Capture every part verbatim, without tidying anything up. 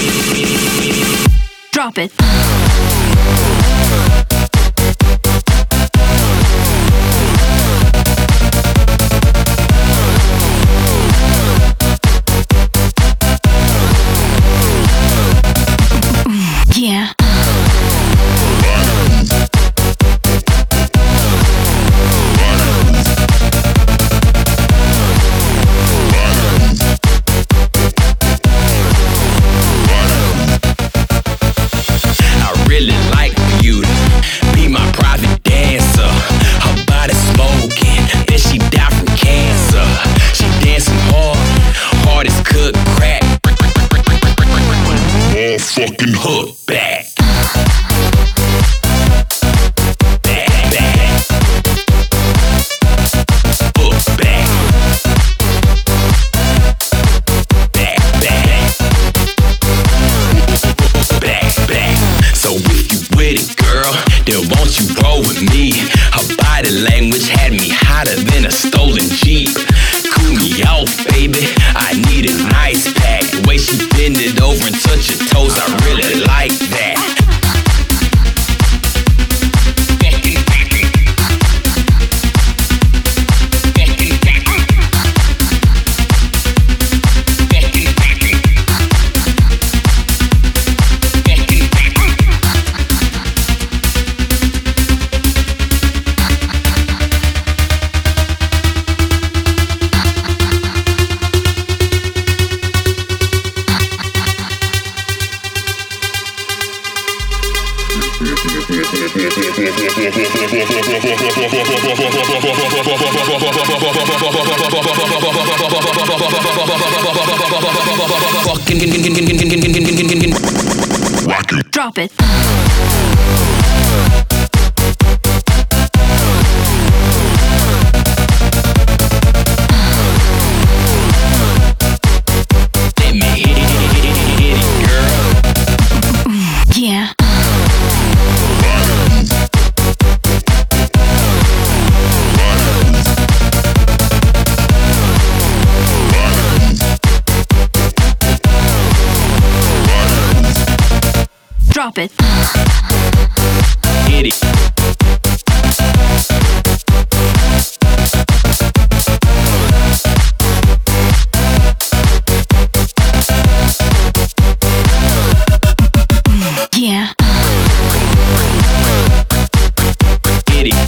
Drop it. Yeah. I really like for you to be my private dancer. Her body smoking, then she died from cancer. She dancing hard, hard as cooked crack. All fucking hook back. Back, back. Hook back. Back, back. Back, back. So if you with it, girl, then won't you roll with me? Her body language had me hotter than a stolen Jeep. Cool me out, baby, I need an ice pack. The way she bend it over and touch her toes, I really like that. Drop it. Let me hit it, hit it, hit it, girl. Yeah. Drop it. Hit it. Yeah. Hit it.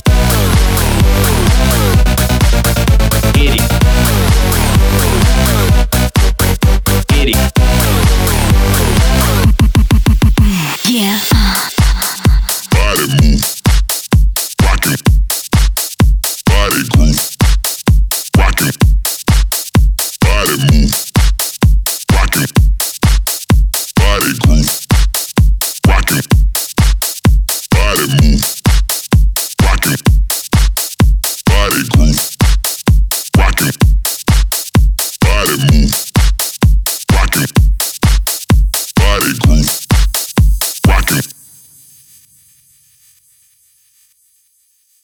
Hit it. Hit it. Yeah. Body move, rockin'. Body groove, rockin'. Body move.